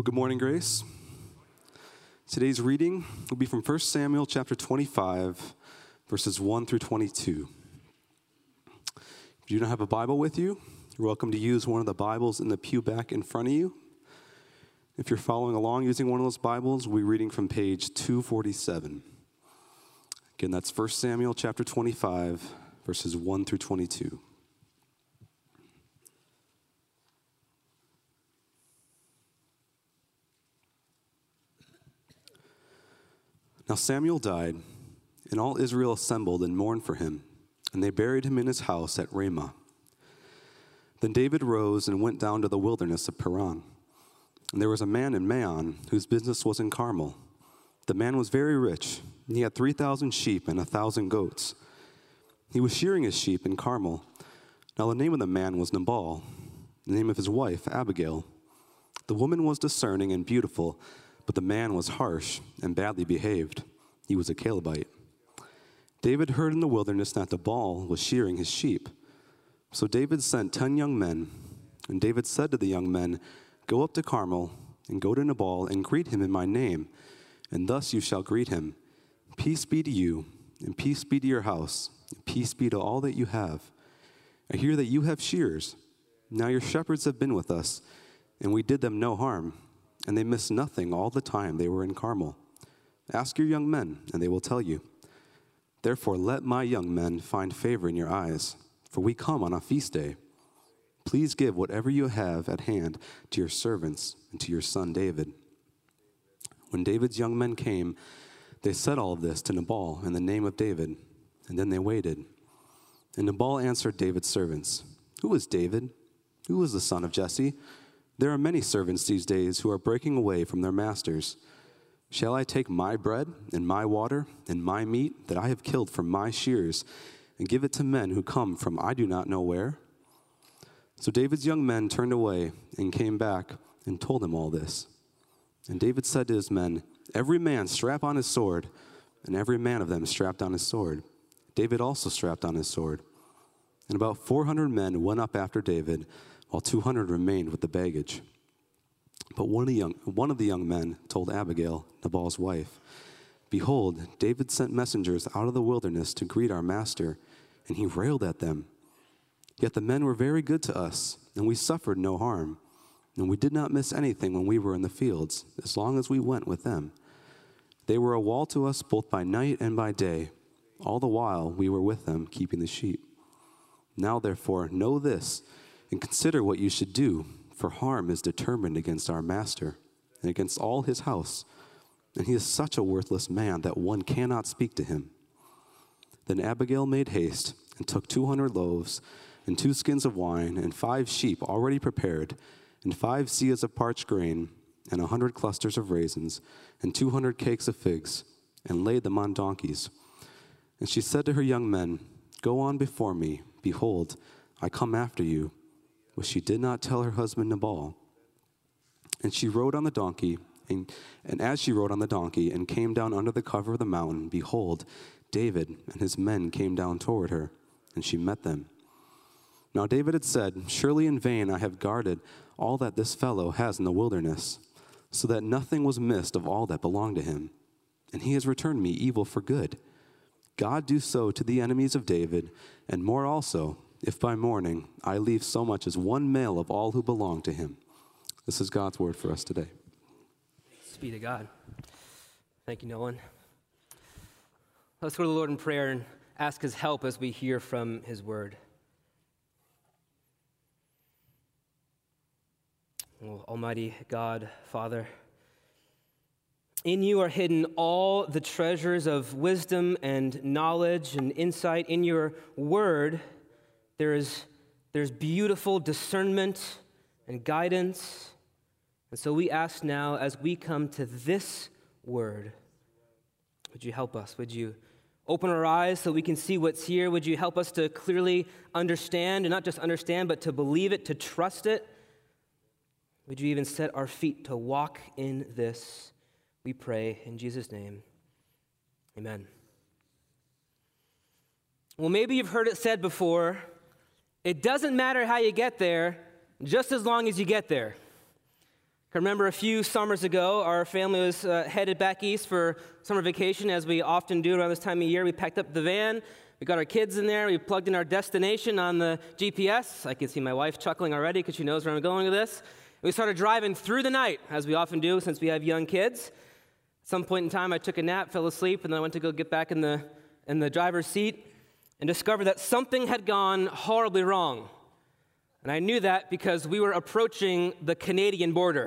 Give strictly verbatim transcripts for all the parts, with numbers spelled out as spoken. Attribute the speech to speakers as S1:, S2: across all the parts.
S1: Well, good morning, Grace. Today's reading will be from First Samuel chapter twenty-five, verses one through twenty-two. If you don't have a Bible with you, you're welcome to use one of the Bibles in the pew back in front of you. If you're following along using one of those Bibles, we'll be reading from page two forty-seven. Again, that's First Samuel chapter twenty-five, verses one through twenty-two. Now Samuel died, and all Israel assembled and mourned for him, and they buried him in his house at Ramah. Then David rose and went down to the wilderness of Paran. And there was a man in Maon whose business was in Carmel. The man was very rich, and he had three thousand sheep and a thousand goats. He was shearing his sheep in Carmel. Now the name of the man was Nabal, the name of his wife Abigail. The woman was discerning and beautiful, but the man was harsh and badly behaved. He was a Calebite. David heard in the wilderness that Nabal was shearing his sheep. So David sent ten young men, and David said to the young men, "Go up to Carmel, and go to Nabal, and greet him in my name, and thus you shall greet him. Peace be to you, and peace be to your house, and peace be to all that you have. I hear that you have shears. Now your shepherds have been with us, and we did them no harm, and they missed nothing all the time they were in Carmel. Ask your young men, and they will tell you. Therefore let my young men find favor in your eyes, for we come on a feast day. Please give whatever you have at hand to your servants and to your son David." When David's young men came, they said all of this to Nabal in the name of David, and then they waited. And Nabal answered David's servants, "Who is David? Who is the son of Jesse? There are many servants these days who are breaking away from their masters. Shall I take my bread and my water and my meat that I have killed from my shears and give it to men who come from I do not know where?" So David's young men turned away and came back and told him all this. And David said to his men, "Every man strap on his sword," and every man of them strapped on his sword. David also strapped on his sword. And about four hundred men went up after David, while two hundred remained with the baggage. But one of the young, one of the young men told Abigail, Nabal's wife, "Behold, David sent messengers out of the wilderness to greet our master, and he railed at them. Yet the men were very good to us, and we suffered no harm, and we did not miss anything when we were in the fields, as long as we went with them. They were a wall to us both by night and by day, all the while we were with them, keeping the sheep. Now therefore, know this, and consider what you should do, for harm is determined against our master and against all his house, and he is such a worthless man that one cannot speak to him." Then Abigail made haste and took two hundred loaves and two skins of wine and five sheep already prepared and five seahs of parched grain and a hundred clusters of raisins and two hundred cakes of figs and laid them on donkeys. And she said to her young men, "Go on before me. Behold, I come after you." But she did not tell her husband Nabal. And she rode on the donkey, and, and as she rode on the donkey and came down under the cover of the mountain, behold, David and his men came down toward her, and she met them. Now David had said, "Surely in vain I have guarded all that this fellow has in the wilderness, so that nothing was missed of all that belonged to him. And he has returned me evil for good. God do so to the enemies of David, and more also, if by morning I leave so much as one male of all who belong to him." This is God's word for us today.
S2: Thanks be to God. Thank you, Nolan. Let's go to the Lord in prayer and ask his help as we hear from his word. Oh, Almighty God, Father, in you are hidden all the treasures of wisdom and knowledge and insight. In your word, There is there's beautiful discernment and guidance. And so we ask now, as we come to this word, would you help us? Would you open our eyes so we can see what's here? Would you help us to clearly understand, and not just understand, but to believe it, to trust it? Would you even set our feet to walk in this? We pray in Jesus' name. Amen. Well, maybe you've heard it said before, it doesn't matter how you get there, just as long as you get there. I remember a few summers ago, our family was uh, headed back east for summer vacation, as we often do around this time of year. We packed up the van, we got our kids in there, we plugged in our destination on the G P S. I can see my wife chuckling already because she knows where I'm going with this. And we started driving through the night, as we often do since we have young kids. At some point in time, I took a nap, fell asleep, and then I went to go get back in the, in the driver's seat and discovered that something had gone horribly wrong. And I knew that because we were approaching the Canadian border.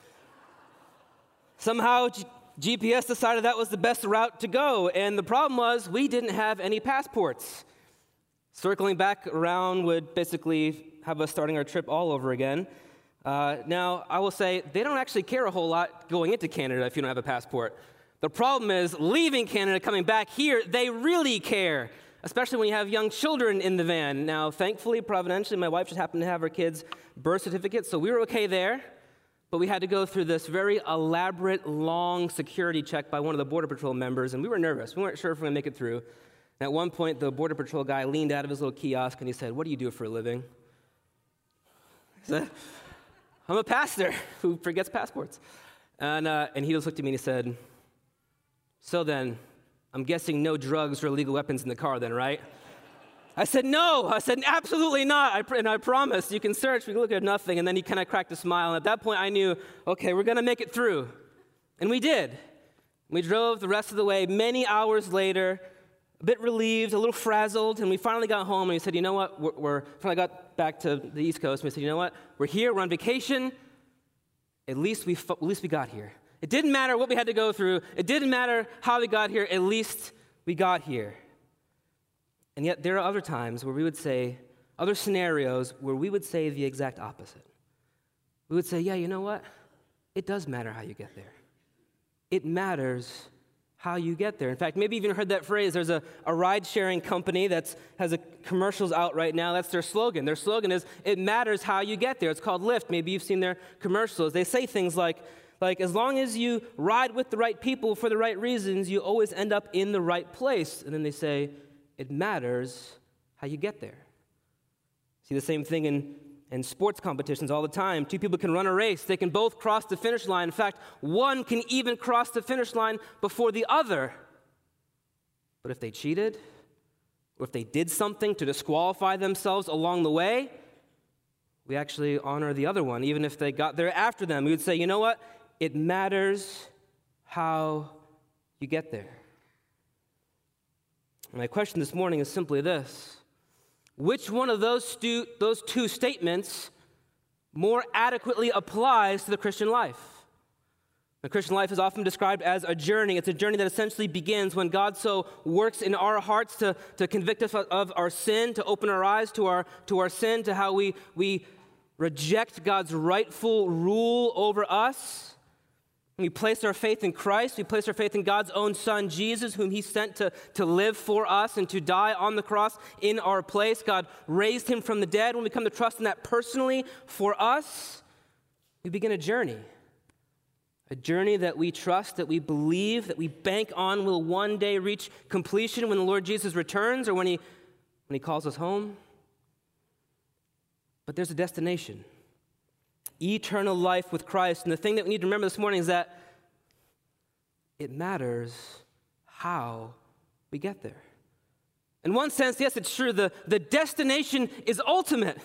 S2: Somehow, G- GPS decided that was the best route to go, and the problem was we didn't have any passports. Circling back around would basically have us starting our trip all over again. Uh, now, I will say, they don't actually care a whole lot going into Canada if you don't have a passport. The problem is, leaving Canada, coming back here, they really care, especially when you have young children in the van. Now, thankfully, providentially, my wife just happened to have her kids' birth certificate, so we were okay there. But we had to go through this very elaborate, long security check by one of the Border Patrol members, and we were nervous. We weren't sure if we were going to make it through. And at one point, the Border Patrol guy leaned out of his little kiosk, and he said, "What do you do for a living?" I said, "I'm a pastor who forgets passports." And, uh, and he just looked at me and he said, "So then, I'm guessing no drugs or illegal weapons in the car then, right?" I said, "No." I said, "Absolutely not." I pr- and I promised, you can search, we can look at nothing. And then he kind of cracked a smile. And at that point, I knew, okay, we're going to make it through. And we did. We drove the rest of the way. Many hours later, a bit relieved, a little frazzled. And we finally got home. And we said, you know what? We're, we're finally got back to the East Coast. And we said, you know what? We're here. We're on vacation. At least we, at least we got here. It didn't matter what we had to go through. It didn't matter how we got here. At least we got here. And yet there are other times where we would say, other scenarios where we would say the exact opposite. We would say, yeah, you know what? It does matter how you get there. It matters how you get there. In fact, maybe you've even heard that phrase. There's a, a ride-sharing company that has a commercials out right now. That's their slogan. Their slogan is, it matters how you get there. It's called Lyft. Maybe you've seen their commercials. They say things like, like, as long as you ride with the right people for the right reasons, you always end up in the right place. And then they say, it matters how you get there. See the same thing in, in sports competitions all the time. Two people can run a race. They can both cross the finish line. In fact, one can even cross the finish line before the other. But if they cheated, or if they did something to disqualify themselves along the way, we actually honor the other one, even if they got there after them. We would say, you know what? It matters how you get there. My question this morning is simply this: which one of those, stu- those two statements more adequately applies to the Christian life? The Christian life is often described as a journey. It's a journey that essentially begins when God so works in our hearts to, to convict us of our sin, to open our eyes to our, to our sin, to how we, we reject God's rightful rule over us. We place our faith in Christ. We place our faith in God's own Son, Jesus, whom he sent to, to live for us and to die on the cross in our place. God raised him from the dead. When we come to trust in that personally for us, we begin a journey. A journey that we trust, that we believe, that we bank on will one day reach completion when the Lord Jesus returns or when he, when he calls us home. But there's a destination. Eternal life with Christ. And the thing that we need to remember this morning is that it matters how we get there. In one sense, yes, it's true, the, the destination is ultimate.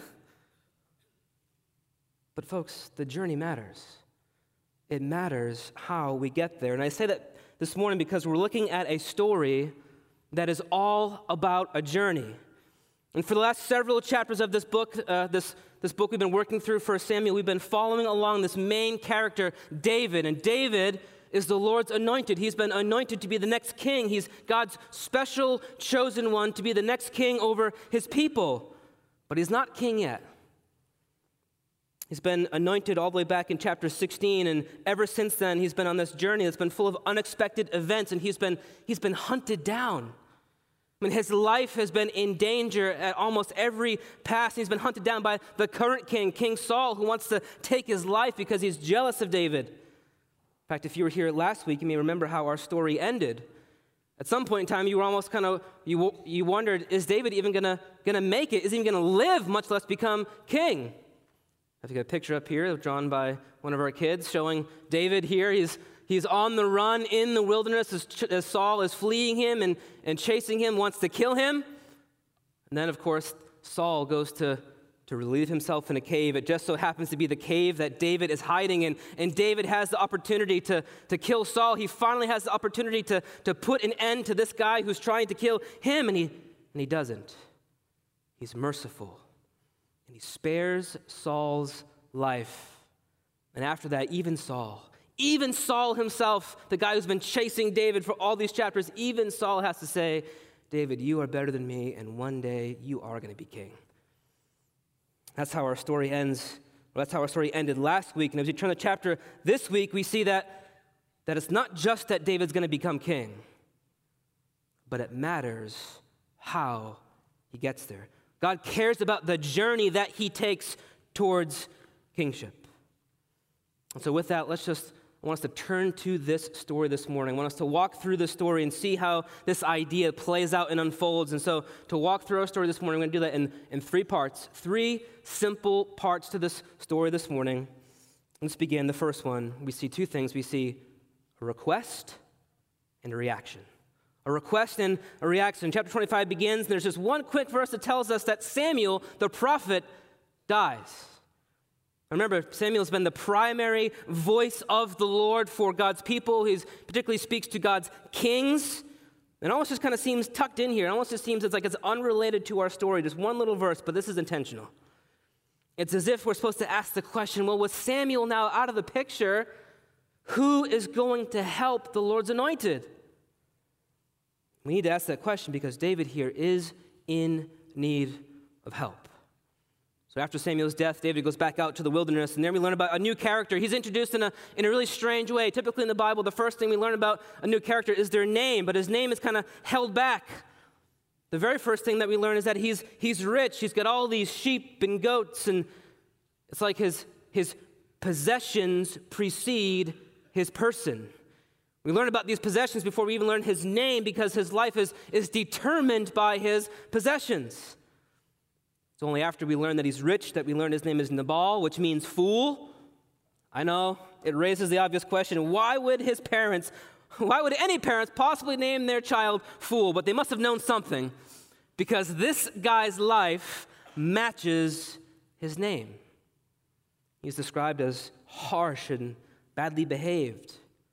S2: But folks, the journey matters. It matters how we get there. And I say that this morning because we're looking at a story that is all about a journey. And for the last several chapters of this book, uh, this, this book we've been working through, First Samuel, we've been following along this main character, David. And David is the Lord's anointed. He's been anointed to be the next king. He's God's special chosen one to be the next king over his people. But he's not king yet. He's been anointed all the way back in chapter sixteen, and ever since then, he's been on this journey that's been full of unexpected events, and he's been, he's been hunted down. I mean, his life has been in danger at almost every pass. He's been hunted down by the current king, King Saul, who wants to take his life because he's jealous of David. In fact, if you were here last week, you may remember how our story ended. At some point in time, you were almost kind of, you, you wondered, is David even going to going to make it? Is he even going to live, much less become king? I've got a picture up here drawn by one of our kids showing David here. He's, he's on the run in the wilderness as, as Saul is fleeing him and, and chasing him, wants to kill him. And then, of course, Saul goes to, to relieve himself in a cave. It just so happens to be the cave that David is hiding in. And David has the opportunity to, to kill Saul. He finally has the opportunity to, to put an end to this guy who's trying to kill him, and he, and he doesn't. He's merciful. And he spares Saul's life. And after that, even Saul, even Saul himself, the guy who's been chasing David for all these chapters, even Saul has to say, David, you are better than me, and one day you are going to be king. That's how our story ends. Well, that's how our story ended last week. And as we turn the chapter this week, we see that, that it's not just that David's going to become king, but it matters how he gets there. God cares about the journey that he takes towards kingship. And so with that, let's just, I want us to turn to this story this morning. I want us to walk through this story and see how this idea plays out and unfolds. And so to walk through our story this morning, we're going to do that in, in three parts, three simple parts to this story this morning. Let's begin. The first one, we see two things. We see a request and a reaction. A request and a reaction. Chapter twenty-five begins, and there's just one quick verse that tells us that Samuel, the prophet, dies. Remember, Samuel's been the primary voice of the Lord for God's people. He particularly speaks to God's kings. It almost just kind of seems tucked in here. It almost just seems it's like it's unrelated to our story, just one little verse, but this is intentional. It's as if we're supposed to ask the question, well, with Samuel now out of the picture, who is going to help the Lord's anointed? We need to ask that question because David here is in need of help. So after Samuel's death, David goes back out to the wilderness, and there we learn about a new character. He's introduced in a, in a really strange way. Typically in the Bible, the first thing we learn about a new character is their name, but his name is kind of held back. The very first thing that we learn is that he's, he's rich. He's got all these sheep and goats, and it's like his, his possessions precede his person. We learn about these possessions before we even learn his name because his life is, is determined by his possessions. It's only after we learn that he's rich that we learn his name is Nabal, which means fool. I know, it raises the obvious question, why would his parents, why would any parents possibly name their child fool? But they must have known something because this guy's life matches his name. He's described as harsh and badly behaved.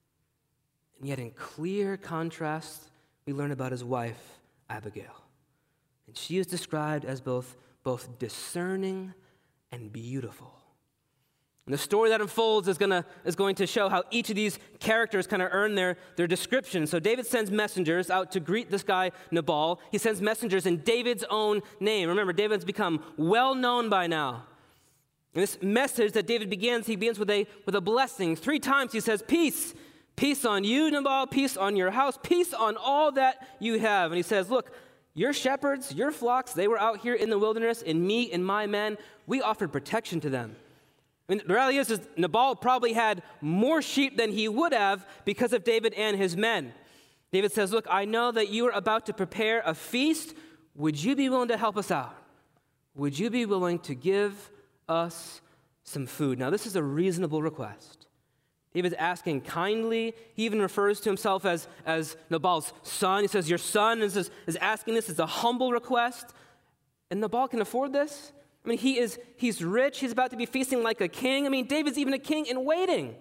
S2: And yet in clear contrast, we learn about his wife, Abigail. And she is described as both, both discerning and beautiful. And the story that unfolds is, gonna, is going to show how each of these characters kind of earn their, their description. So David sends messengers out to greet this guy, Nabal. He sends messengers in David's own name. Remember, David's become well known by now. And this message that David begins, he begins with a, with a blessing. Three times he says, peace. Peace on you, Nabal, peace on your house, peace on all that you have. And he says, look, your shepherds, your flocks, they were out here in the wilderness, and me and my men, we offered protection to them. I mean, the reality is, is Nabal probably had more sheep than he would have because of David and his men. David says, look, I know that you are about to prepare a feast. Would you be willing to help us out? Would you be willing to give us some food? Now, this is a reasonable request. David's asking kindly. He even refers to himself as, as Nabal's son. He says, your son is, is asking this. It's a humble request. And Nabal can afford this? I mean, he is, he's rich. He's about to be feasting like a king. I mean, David's even a king in waiting.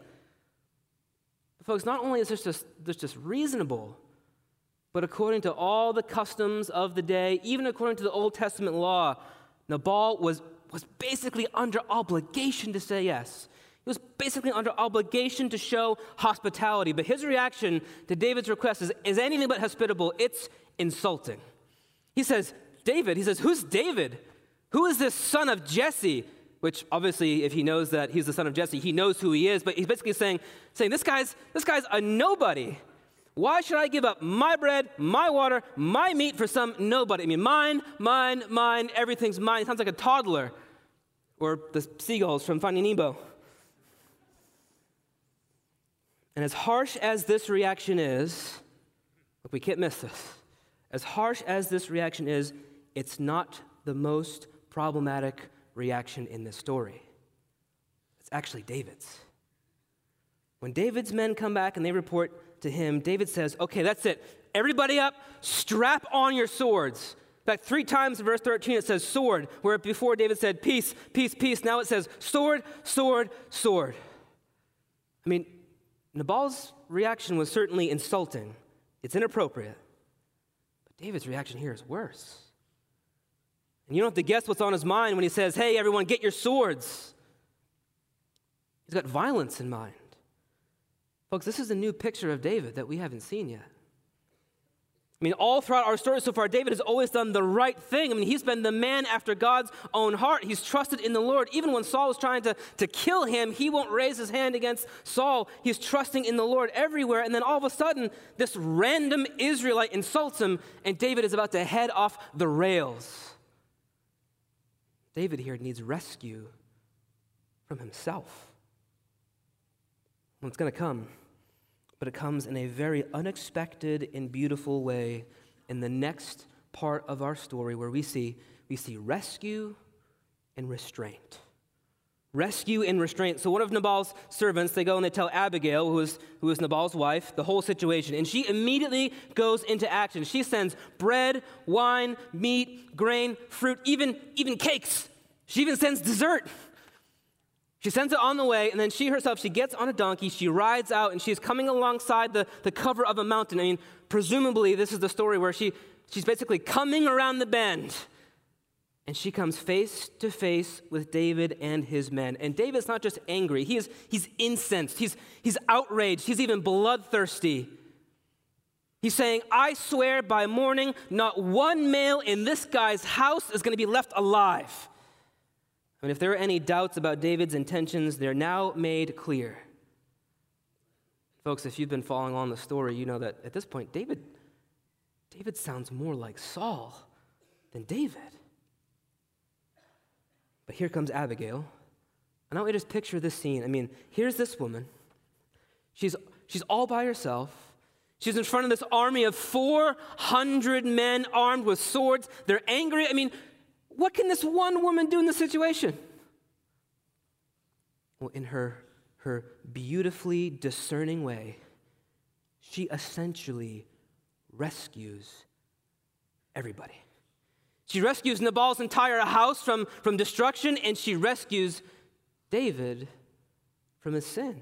S2: But folks, not only is this just, this just reasonable, but according to all the customs of the day, even according to the Old Testament law, Nabal was, was basically under obligation to say yes. He was basically under obligation to show hospitality. But his reaction to David's request is, is anything but hospitable. It's insulting. He says, David, he says, who's David? Who is this son of Jesse? Which obviously, if he knows that he's the son of Jesse, he knows who he is. But he's basically saying, saying this guy's, this guy's a nobody. Why should I give up my bread, my water, my meat for some nobody? I mean, mine, mine, mine, everything's mine. It sounds like a toddler. Or the seagulls from Finding Nemo. And as harsh as this reaction is, look, we can't miss this. As harsh as this reaction is, it's not the most problematic reaction in this story. It's actually David's. When David's men come back and they report to him, David says, okay, that's it. Everybody up, strap on your swords. In fact, three times in verse thirteen it says sword, where before David said peace, peace, peace. Now it says sword, sword, sword. I mean, Nabal's reaction was certainly insulting. It's inappropriate. But David's reaction here is worse. And you don't have to guess what's on his mind when he says, hey, everyone, get your swords. He's got violence in mind. Folks, this is a new picture of David that we haven't seen yet. I mean, all throughout our story so far, David has always done the right thing. I mean, he's been the man after God's own heart. He's trusted in the Lord. Even when Saul was trying to, to kill him, he won't raise his hand against Saul. He's trusting in the Lord everywhere. And then all of a sudden, this random Israelite insults him, and David is about to head off the rails. David here needs rescue from himself. Well, it's going to come. But it comes in a very unexpected and beautiful way in the next part of our story where we see, we see rescue and restraint. Rescue and restraint. So one of Nabal's servants, they go and they tell Abigail, who is, who is Nabal's wife, the whole situation. And she immediately goes into action. She sends bread, wine, meat, grain, fruit, even, even cakes. She even sends dessert. She sends it on the way, and then she herself, she gets on a donkey, she rides out, and she's coming alongside the, the cover of a mountain. I mean, presumably this is the story where she, she's basically coming around the bend, and she comes face to face with David and his men. And David's not just angry, he is, he's incensed, he's, he's outraged, he's even bloodthirsty. He's saying, I swear by morning, not one male in this guy's house is going to be left alive. And if there are any doubts about David's intentions, they're now made clear. Folks, if you've been following on the story, you know that at this point, David, David sounds more like Saul than David. But here comes Abigail. And I want you to just picture this scene. I mean, here's this woman. She's, she's all by herself. She's in front of this army of four hundred men armed with swords. They're angry. I mean, what can this one woman do in this situation? Well, in her, her beautifully discerning way, she essentially rescues everybody. She rescues Nabal's entire house from, from destruction, and she rescues David from his sin.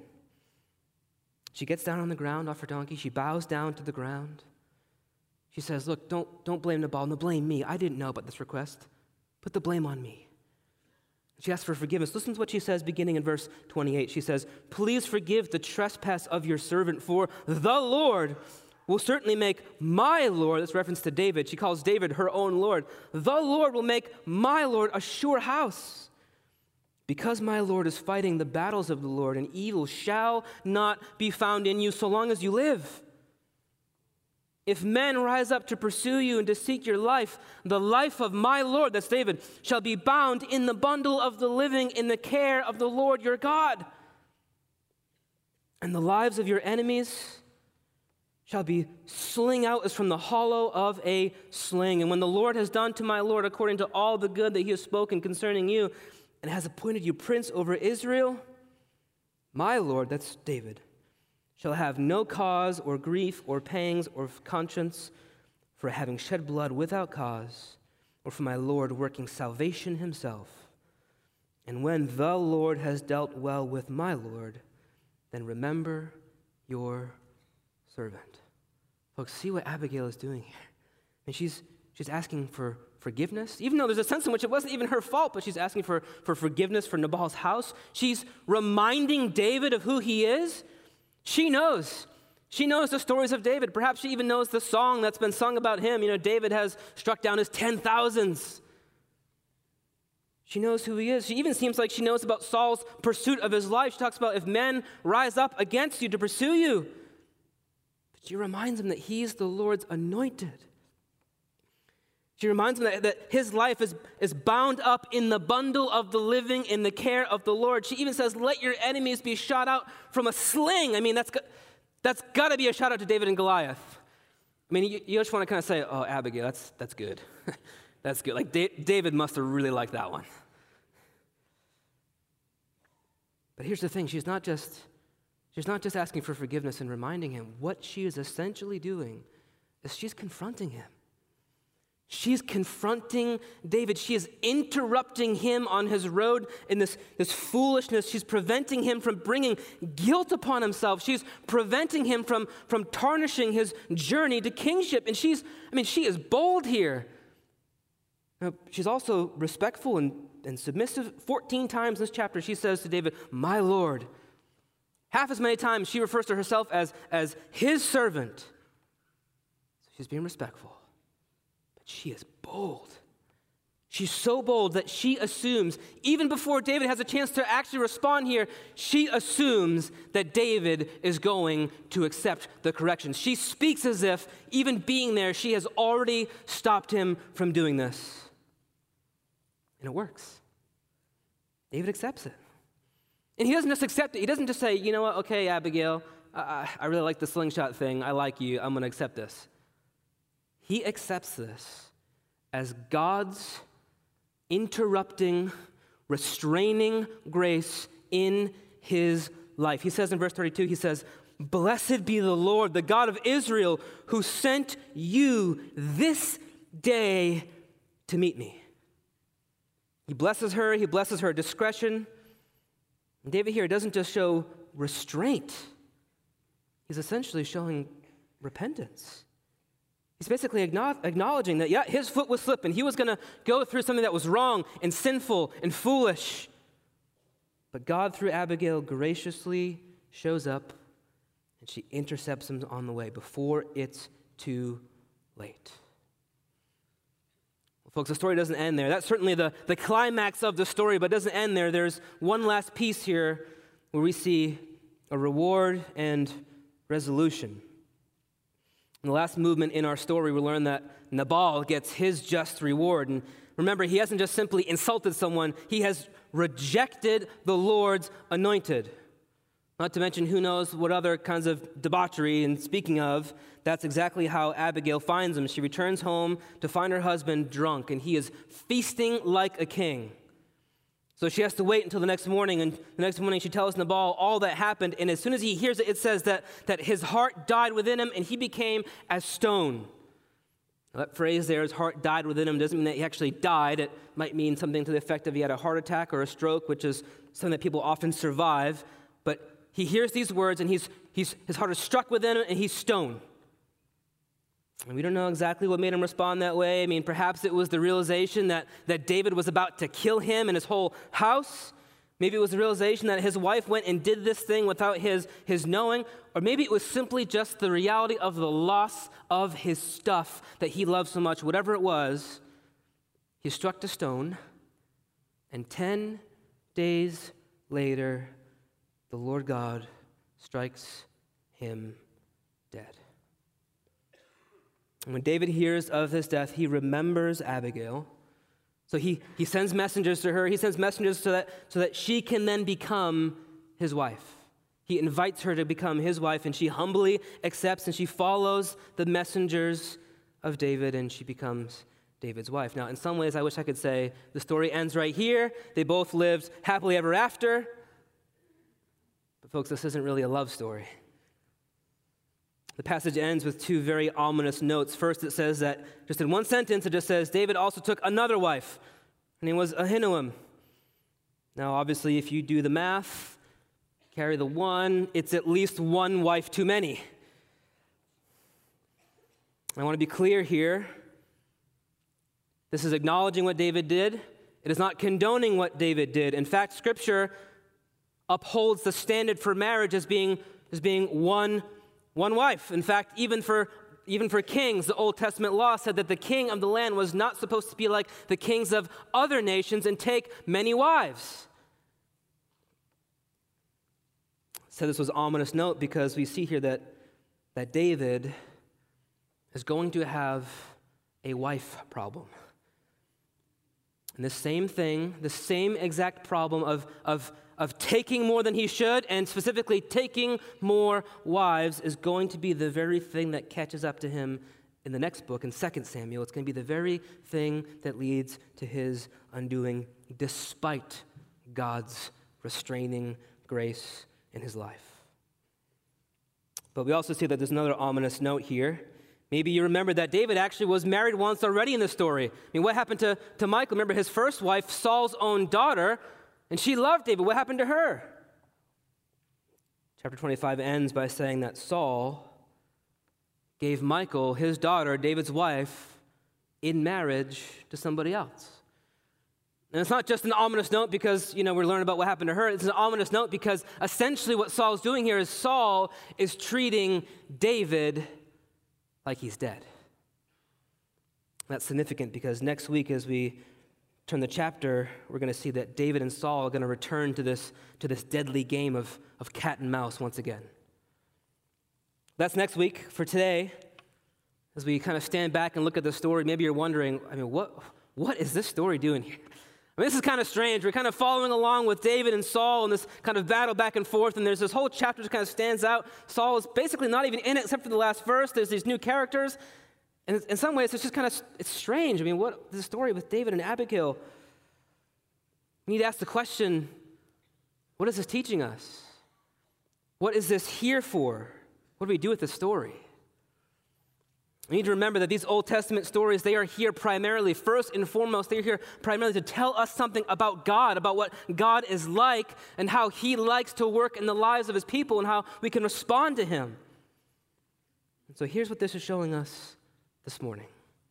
S2: She gets down on the ground off her donkey. She bows down to the ground. She says, look, don't, don't blame Nabal. No, blame me. I didn't know about this request. Put the blame on me. She asks for forgiveness. Listen to what she says beginning in verse twenty-eight. She says, please forgive the trespass of your servant, for the Lord will certainly make my Lord, that's reference to David. She calls David her own Lord. The Lord will make my Lord a sure house. Because my Lord is fighting the battles of the Lord, and evil shall not be found in you so long as you live. If men rise up to pursue you and to seek your life, the life of my Lord, that's David, shall be bound in the bundle of the living in the care of the Lord your God. And the lives of your enemies shall be sling out as from the hollow of a sling. And when the Lord has done to my Lord according to all the good that he has spoken concerning you, and has appointed you prince over Israel, my Lord, that's David, shall have no cause or grief or pangs or conscience for having shed blood without cause, or for my Lord working salvation himself. And when the Lord has dealt well with my Lord, then remember your servant. Folks, see what Abigail is doing here. And she's she's asking for forgiveness, even though there's a sense in which it wasn't even her fault, but she's asking for, for forgiveness for Nabal's house. She's reminding David of who he is. She knows. She knows the stories of David. Perhaps she even knows the song that's been sung about him. You know, David has struck down his ten thousands. She knows who he is. She even seems like she knows about Saul's pursuit of his life. She talks about if men rise up against you to pursue you. But she reminds him that he's the Lord's anointed. She reminds him that, that his life is, is bound up in the bundle of the living in the care of the Lord. She even says, let your enemies be shot out from a sling. I mean, that's, that's got to be a shout out to David and Goliath. I mean, you, you just want to kind of say, oh, Abigail, that's, that's good. That's good. Like, da- David must have really liked that one. But here's the thing, she's not just she's not just asking for forgiveness and reminding him. What she is essentially doing is she's confronting him. She's confronting David. She is interrupting him on his road in this, this foolishness. She's preventing him from bringing guilt upon himself. She's preventing him from, from tarnishing his journey to kingship. And she's, I mean, she is bold here. Now, she's also respectful and, and submissive. fourteen times in this chapter, she says to David, "My Lord." Half as many times she refers to herself as, as his servant. So she's being respectful. She is bold. She's so bold that she assumes, even before David has a chance to actually respond here, she assumes that David is going to accept the correction. She speaks as if, even being there, she has already stopped him from doing this. And it works. David accepts it. And he doesn't just accept it. He doesn't just say, you know what, okay, Abigail, I, I really like the slingshot thing. I like you. I'm going to accept this. He accepts this as God's interrupting, restraining grace in his life. He says in verse thirty-two, he says, "Blessed be the Lord, the God of Israel, who sent you this day to meet me." He blesses her. He blesses her discretion. And David here doesn't just show restraint. He's essentially showing repentance. He's basically acknowledging that, yeah, his foot was slipping. He was going to go through something that was wrong and sinful and foolish. But God, through Abigail, graciously shows up, and she intercepts him on the way before it's too late. Well, folks, the story doesn't end there. That's certainly the, the climax of the story, but it doesn't end there. There's one last piece here where we see a reward and resolution. In the last movement in our story, we learn that Nabal gets his just reward. And remember, he hasn't just simply insulted someone, he has rejected the Lord's anointed. Not to mention, who knows what other kinds of debauchery. And speaking of, that's exactly how Abigail finds him. She returns home to find her husband drunk, and he is feasting like a king. So she has to wait until the next morning, and the next morning she tells Nabal all that happened, and as soon as he hears it, it says that, that his heart died within him, and he became as stone. Now, that phrase there, his heart died within him, doesn't mean that he actually died. It might mean something to the effect of he had a heart attack or a stroke, which is something that people often survive. But he hears these words, and he's, he's, his heart is struck within him, and he's stone. And we don't know exactly what made him respond that way. I mean, perhaps it was the realization that, that David was about to kill him and his whole house. Maybe it was the realization that his wife went and did this thing without his, his knowing. Or maybe it was simply just the reality of the loss of his stuff that he loved so much. Whatever it was, he struck to stone. And ten days later, the Lord God strikes him dead. And when David hears of his death, he remembers Abigail. So he, he sends messengers to her. He sends messengers so that, so that she can then become his wife. He invites her to become his wife, and she humbly accepts, and she follows the messengers of David, and she becomes David's wife. Now, in some ways, I wish I could say the story ends right here. They both lived happily ever after. But folks, this isn't really a love story. The passage ends with two very ominous notes. First, it says that, just in one sentence, it just says, David also took another wife. Her name was Ahinoam. Now, obviously, if you do the math, carry the one, it's at least one wife too many. I want to be clear here. This is acknowledging what David did. It is not condoning what David did. In fact, Scripture upholds the standard for marriage as being, as being one One wife. In fact, even for even for kings, the Old Testament law said that the king of the land was not supposed to be like the kings of other nations and take many wives. So this was an ominous note because we see here that, that David is going to have a wife problem. And the same thing, the same exact problem of, of of taking more than he should, and specifically taking more wives, is going to be the very thing that catches up to him in the next book, in Second Samuel. It's going to be the very thing that leads to his undoing, despite God's restraining grace in his life. But we also see that there's another ominous note here. Maybe you remember that David actually was married once already in the story. I mean, what happened to, to Michal? Remember his first wife, Saul's own daughter, and she loved David. What happened to her? Chapter twenty-five ends by saying that Saul gave Michal, his daughter, David's wife, in marriage to somebody else. And it's not just an ominous note because, you know, we're learning about what happened to her. It's an ominous note because essentially what Saul's doing here is Saul is treating David like he's dead. That's significant because next week as we turn the chapter, we're going to see that David and Saul are going to return to this, to this deadly game of, of cat and mouse once again. That's next week. For today, as we kind of stand back and look at the story, maybe you're wondering, I mean, what what is this story doing here? I mean, this is kind of strange. We're kind of following along with David and Saul and this kind of battle back and forth, and there's this whole chapter that kind of stands out. Saul is basically not even in it except for the last verse. There's these new characters, and in some ways, it's just kind of, it's strange. I mean, what the story with David and Abigail? We need to ask the question, what is this teaching us? What is this here for? What do we do with this story? We need to remember that these Old Testament stories, they are here primarily, first and foremost, they're here primarily to tell us something about God, about what God is like and how he likes to work in the lives of his people and how we can respond to him. And so here's what this is showing us this morning.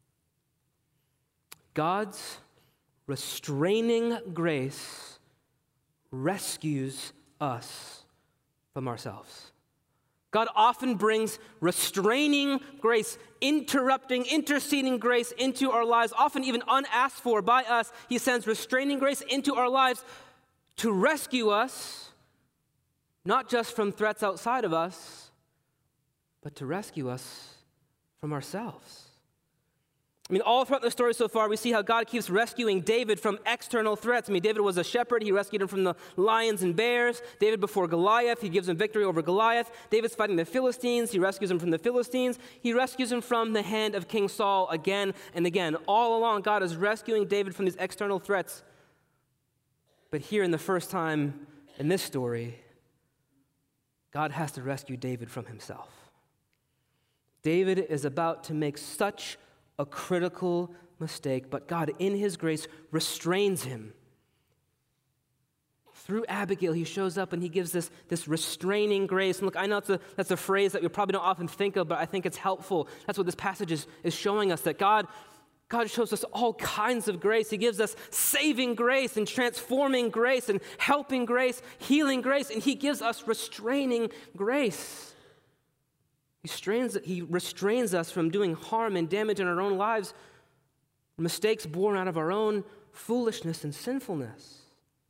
S2: God's restraining grace rescues us from ourselves. God often brings restraining grace, interrupting, interceding grace into our lives, often even unasked for by us. He sends restraining grace into our lives to rescue us, not just from threats outside of us, but to rescue us from ourselves. I mean, all throughout the story so far, we see how God keeps rescuing David from external threats. I mean, David was a shepherd. He rescued him from the lions and bears. David before Goliath, he gives him victory over Goliath. David's fighting the Philistines. He rescues him from the Philistines. He rescues him from the hand of King Saul again and again. All along, God is rescuing David from these external threats. But here in the first time in this story, God has to rescue David from himself. David is about to make such a critical mistake, but God, in his grace, restrains him. Through Abigail, he shows up and he gives this, this restraining grace. And look, I know that's a, that's a phrase that we probably don't often think of, but I think it's helpful. That's what this passage is, is showing us, that God, God shows us all kinds of grace. He gives us saving grace and transforming grace and helping grace, healing grace, and he gives us restraining grace. He restrains, he restrains us from doing harm and damage in our own lives, mistakes born out of our own foolishness and sinfulness.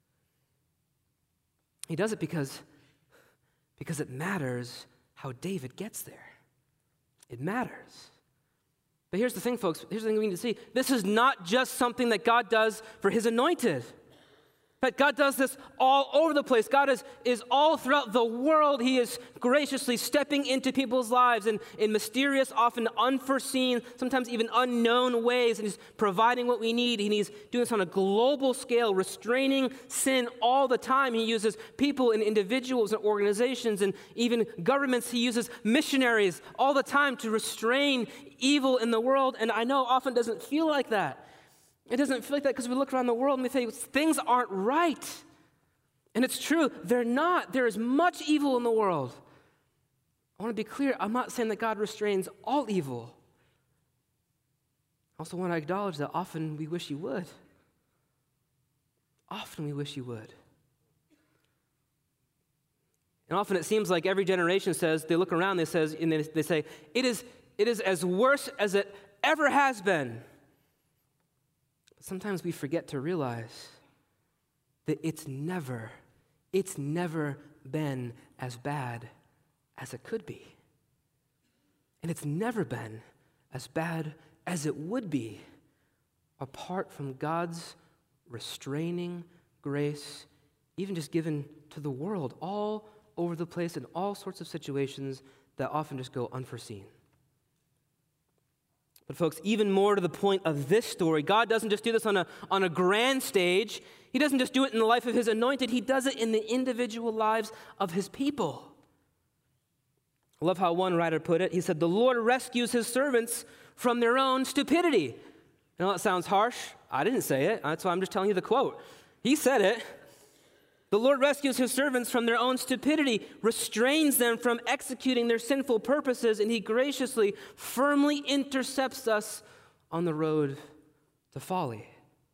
S2: He does it because, because it matters how David gets there. It matters. But here's the thing, folks. Here's the thing we need to see. This is not just something that God does for his anointed. But God does this all over the place. God is, is all throughout the world. He is graciously stepping into people's lives in, in mysterious, often unforeseen, sometimes even unknown ways. And he's providing what we need. And he's doing this on a global scale, restraining sin all the time. He uses people and individuals and organizations and even governments. He uses missionaries all the time to restrain evil in the world. And I know often doesn't feel like that. It doesn't feel like that because we look around the world and we think things aren't right. And it's true, they're not. There is much evil in the world. I want to be clear, I'm not saying that God restrains all evil. I also want to acknowledge that often we wish he would. Often we wish he would. And often it seems like every generation says, they look around, they says, and they, they say, it is, it is as worse as it ever has been. Sometimes we forget to realize that it's never, it's never been as bad as it could be. And it's never been as bad as it would be apart from God's restraining grace, even just given to the world all over the place in all sorts of situations that often just go unforeseen. But folks, even more to the point of this story, God doesn't just do this on a, on a grand stage. He doesn't just do it in the life of his anointed, he does it in the individual lives of his people. I love how one writer put it. He said, the Lord rescues his servants from their own stupidity. I know that sounds harsh. I didn't say it. That's why I'm just telling you the quote. He said it. The Lord rescues his servants from their own stupidity, restrains them from executing their sinful purposes, and he graciously, firmly intercepts us on the road to folly.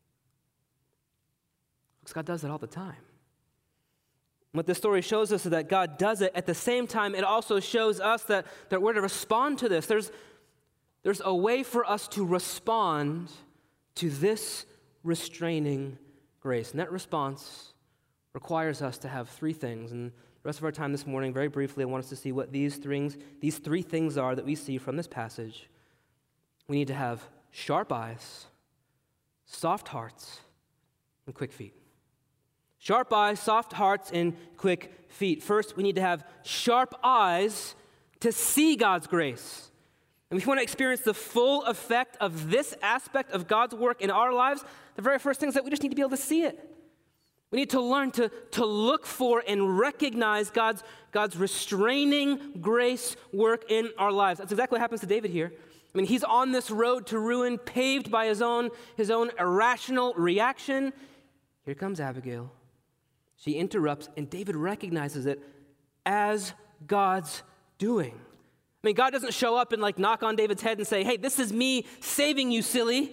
S2: Because God does that all the time. What this story shows us is that God does it. At the same time, it also shows us that, that we're to respond to this. There's, there's a way for us to respond to this restraining grace. And that response requires us to have three things. And the rest of our time this morning, very briefly, I want us to see what these things, these three things are that we see from this passage. We need to have sharp eyes, soft hearts, and quick feet. Sharp eyes, soft hearts, and quick feet. First, we need to have sharp eyes to see God's grace. And if we want to experience the full effect of this aspect of God's work in our lives, the very first thing is that we just need to be able to see it. We need to learn to, to look for and recognize God's, God's restraining grace work in our lives. That's exactly what happens to David here. I mean, he's on this road to ruin, paved by his own, his own irrational reaction. Here comes Abigail. She interrupts, and David recognizes it as God's doing. I mean, God doesn't show up and like knock on David's head and say, hey, this is me saving you, silly.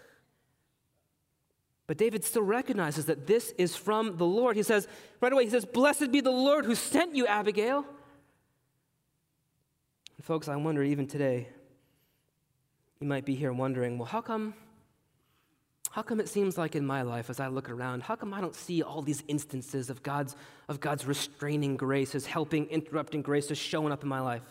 S2: But David still recognizes that this is from the Lord. He says, right away, he says, blessed be the Lord who sent you, Abigail. And folks, I wonder even today, you might be here wondering, well, how come, how come it seems like in my life as I look around, how come I don't see all these instances of God's, of God's restraining grace, His helping, interrupting grace, just showing up in my life?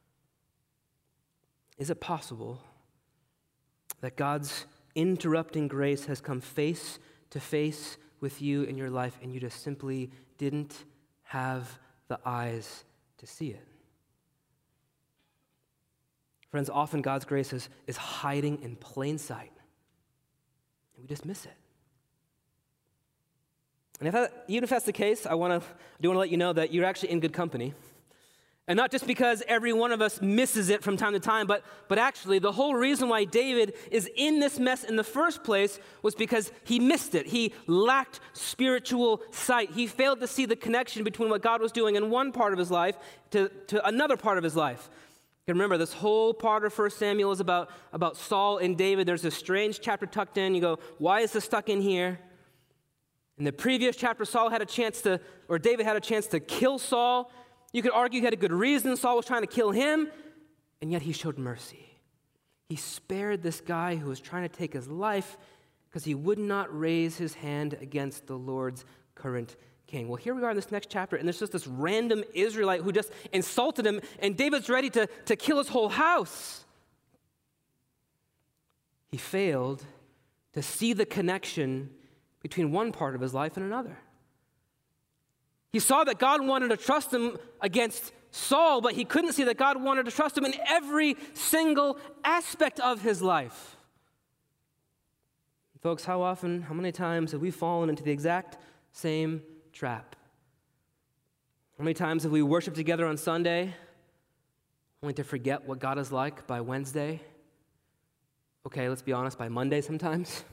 S2: Is it possible that God's interrupting grace has come face to face with you in your life and you just simply didn't have the eyes to see it? Friends, often God's grace is, is hiding in plain sight, and we just miss it. And if that, even if that's the case, I want to I do want to let you know that you're actually in good company. And not just because every one of us misses it from time to time, but, but actually the whole reason why David is in this mess in the first place was because he missed it. He lacked spiritual sight. He failed to see the connection between what God was doing in one part of his life to, to another part of his life. You can remember, this whole part of First Samuel is about, about Saul and David. There's a strange chapter tucked in. You go, why is this stuck in here? In the previous chapter, Saul had a chance to, or David had a chance to kill Saul. You could argue he had a good reason. Saul was trying to kill him, and yet he showed mercy. He spared this guy who was trying to take his life because he would not raise his hand against the Lord's current king. Well, here we are in this next chapter, and there's just this random Israelite who just insulted him, and David's ready to, to kill his whole house. He failed to see the connection between one part of his life and another. He saw that God wanted to trust him against Saul, but he couldn't see that God wanted to trust him in every single aspect of his life. Folks, how often, how many times have we fallen into the exact same trap? How many times have we worshiped together on Sunday only to forget what God is like by Wednesday? Okay, let's be honest, by Monday sometimes.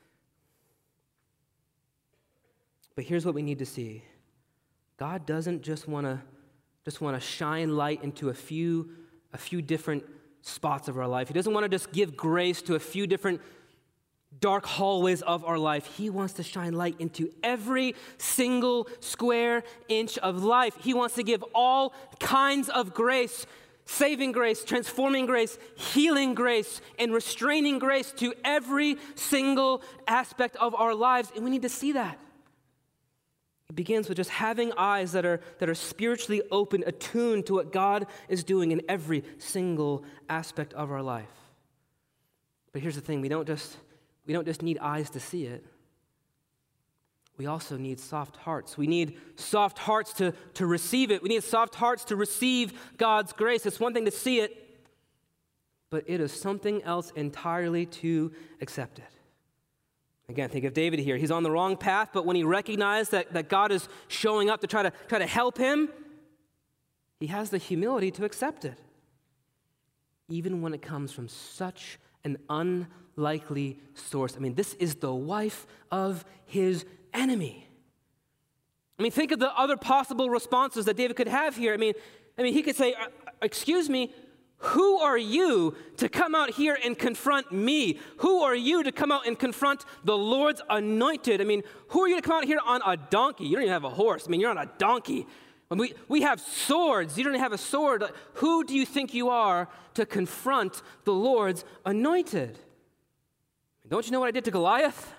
S2: But here's what we need to see. God doesn't just want to just want to shine light into a few a few different spots of our life. He doesn't want to just give grace to a few different dark hallways of our life. He wants to shine light into every single square inch of life. He wants to give all kinds of grace, saving grace, transforming grace, healing grace, and restraining grace to every single aspect of our lives, and we need to see that. It begins with just having eyes that are, that are spiritually open, attuned to what God is doing in every single aspect of our life. But here's the thing, we don't just, we don't just need eyes to see it. We also need soft hearts. We need soft hearts to, to receive it. We need soft hearts to receive God's grace. It's one thing to see it, but it is something else entirely to accept it. Again, think of David here. He's on the wrong path, but when he recognized that, that God is showing up to try to try to help him, he has the humility to accept it, even when it comes from such an unlikely source. I mean, this is the wife of his enemy. I mean, think of the other possible responses that David could have here. I mean, I mean, he could say, excuse me, who are you to come out here and confront me? Who are you to come out and confront the Lord's anointed? I mean, who are you to come out here on a donkey? You don't even have a horse. I mean, you're on a donkey. We, we have swords. You don't even have a sword. Who do you think you are to confront the Lord's anointed? Don't you know what I did to Goliath?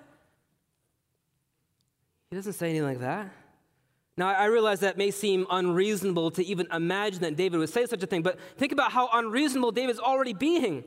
S2: He doesn't say anything like that. Now, I realize that may seem unreasonable to even imagine that David would say such a thing, but think about how unreasonable David's already being.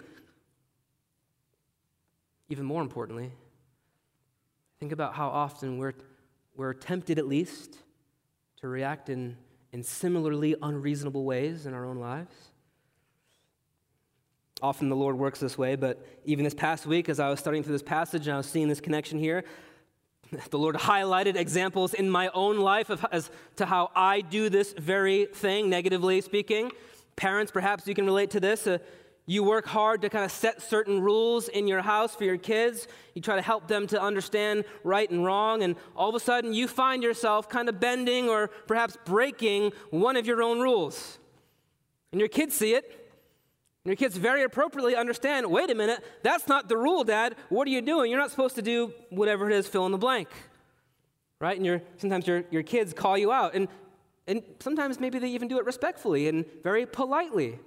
S2: Even more importantly, think about how often we're, we're tempted, at least, to react in, in similarly unreasonable ways in our own lives. Often the Lord works this way, but even this past week, as I was studying through this passage and I was seeing this connection here, the Lord highlighted examples in my own life of, as to how I do this very thing, negatively speaking. Parents, perhaps you can relate to this. Uh, you work hard to kind of set certain rules in your house for your kids. You try to help them to understand right and wrong, and all of a sudden you find yourself kind of bending or perhaps breaking one of your own rules. And your kids see it. And your kids very appropriately understand, wait a minute, that's not the rule, Dad. What are you doing? You're not supposed to do whatever it is, fill in the blank. Right? And your sometimes your, your kids call you out. And, and sometimes maybe they even do it respectfully and very politely.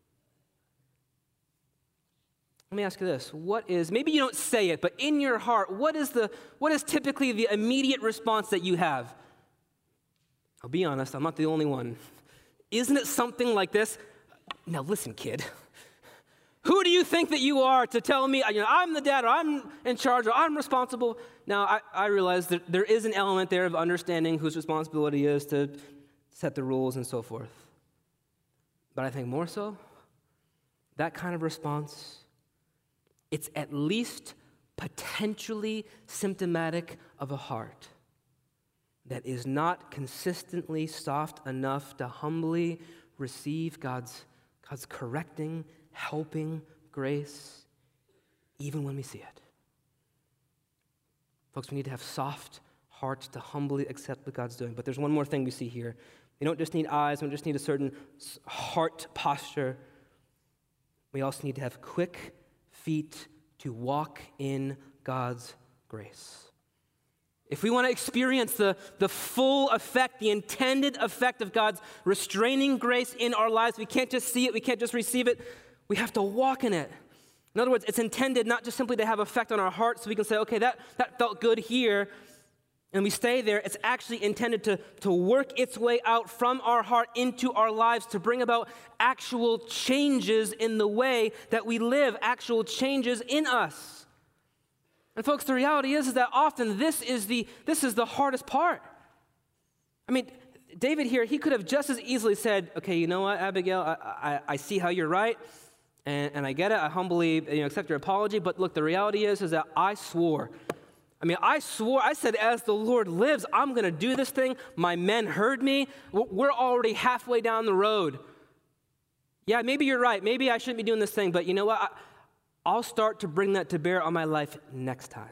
S2: Let me ask you this. What is, maybe you don't say it, but in your heart, what is the what is typically the immediate response that you have? I'll be honest, I'm not the only one. Isn't it something like this? Now listen, kid. Who do you think that you are to tell me, you know, I'm the dad, or I'm in charge, or I'm responsible? Now, I, I realize that there is an element there of understanding whose responsibility is to set the rules and so forth. But I think more so, that kind of response, it's at least potentially symptomatic of a heart that is not consistently soft enough to humbly receive God's, God's correcting, helping grace, even when we see it. Folks, we need to have soft hearts to humbly accept what God's doing. But there's one more thing we see here. We don't just need eyes, we don't just need a certain heart posture. We also need to have quick feet to walk in God's grace. If we want to experience the, the full effect, the intended effect of God's restraining grace in our lives, we can't just see it, we can't just receive it, we have to walk in it. In other words, it's intended not just simply to have effect on our hearts so we can say, okay, that, that felt good here, and we stay there. It's actually intended to, to work its way out from our heart into our lives to bring about actual changes in the way that we live, actual changes in us. And folks, the reality is, is that often this is the this is the hardest part. I mean, David here, he could have just as easily said, okay, you know what, Abigail, I, I, I see how you're right, and, and I get it, I humbly you know, accept your apology, but look, the reality is, is that I swore. I mean, I swore, I said, as the Lord lives, I'm going to do this thing. My men heard me. We're already halfway down the road. Yeah, maybe you're right. Maybe I shouldn't be doing this thing, but you know what? I, I'll start to bring that to bear on my life next time.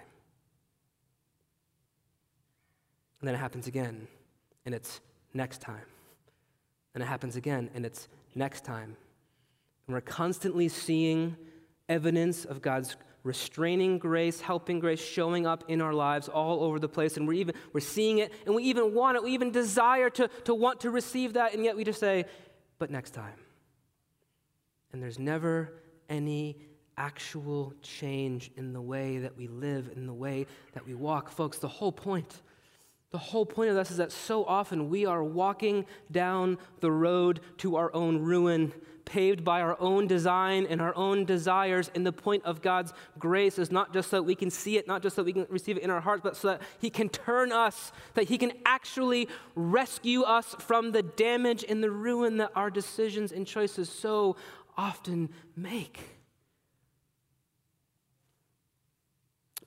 S2: And then it happens again, and it's next time. And it happens again, and it's next time. And we're constantly seeing evidence of God's restraining grace, helping grace, showing up in our lives all over the place. And we're even we're seeing it, and we even want it. We even desire to, to want to receive that, and yet we just say, but next time. And there's never any actual change in the way that we live, in the way that we walk. Folks, the whole point, the whole point of this is that so often we are walking down the road to our own ruin, paved by our own design and our own desires, and the point of God's grace is not just so that we can see it, not just so that we can receive it in our hearts, but so that He can turn us, that He can actually rescue us from the damage and the ruin that our decisions and choices so often make.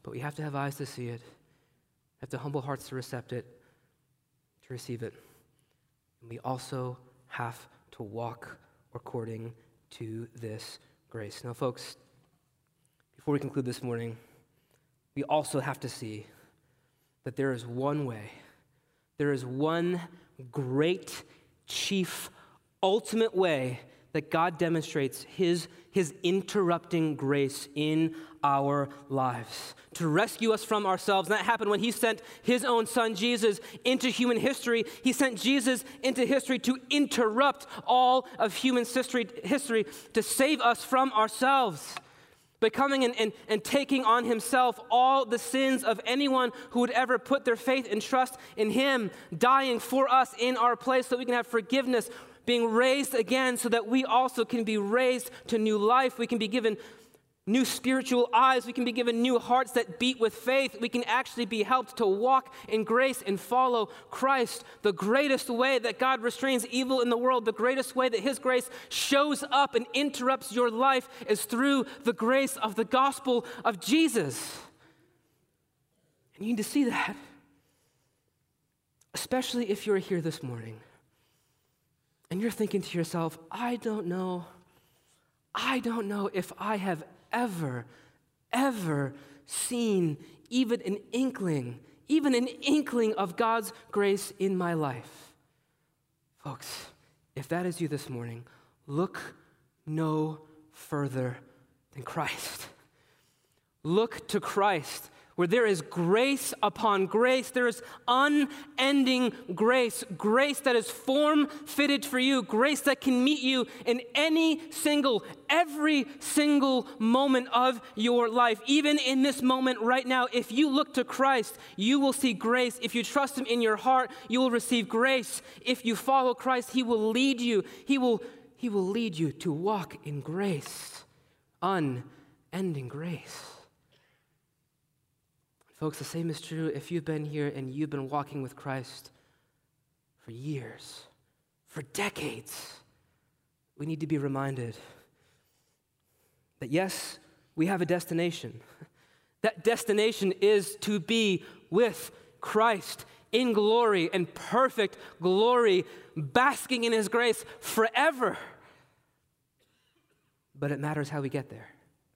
S2: but we have to have eyes to see it, have to humble hearts to accept it, to receive it. And we also have to walk according to this grace. Now, folks, before we conclude this morning, we also have to see that there is one way, there is one great, chief, ultimate way that God demonstrates his, his interrupting grace in our lives to rescue us from ourselves. And that happened when he sent his own son, Jesus, into human history. He sent Jesus into history to interrupt all of human history, history to save us from ourselves, by coming and, and, and taking on himself all the sins of anyone who would ever put their faith and trust in him, dying for us in our place so that we can have forgiveness, being raised again so that we also can be raised to new life. We can be given new spiritual eyes. We can be given new hearts that beat with faith. We can actually be helped to walk in grace and follow Christ. The greatest way that God restrains evil in the world, the greatest way that his grace shows up and interrupts your life is through the grace of the gospel of Jesus. And you need to see that, especially if you're here this morning and you're thinking to yourself, I don't know, I don't know if I have ever, ever seen even an inkling, even an inkling of God's grace in my life. Folks, if that is you this morning, look no further than Christ. Look to Christ, where there is grace upon grace. There is unending grace, grace that is form-fitted for you, grace that can meet you in any single, every single moment of your life. Even in this moment right now, if you look to Christ, you will see grace. If you trust him in your heart, you will receive grace. If you follow Christ, he will lead you. He will, he will lead you to walk in grace, unending grace. Folks, the same is true if you've been here and you've been walking with Christ for years, for decades. We need to be reminded that yes, we have a destination. That destination is to be with Christ in glory and perfect glory, basking in his grace forever. But it matters how we get there.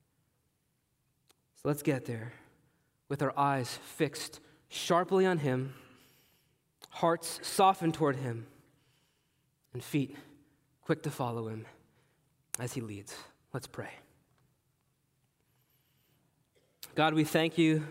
S2: So let's get there with our eyes fixed sharply on him, hearts softened toward him, and feet quick to follow him as he leads. Let's pray. God, we thank you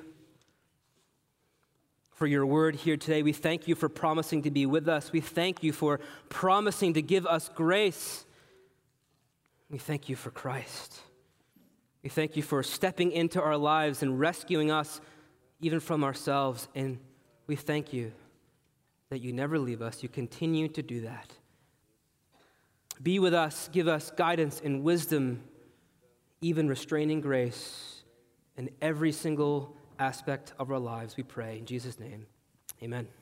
S2: for your word here today. We thank you for promising to be with us. We thank you for promising to give us grace. We thank you for Christ. We thank you for stepping into our lives and rescuing us even from ourselves. And we thank you that you never leave us. You continue to do that. Be with us. Give us guidance and wisdom, even restraining grace in every single aspect of our lives, we pray. In Jesus' name, amen.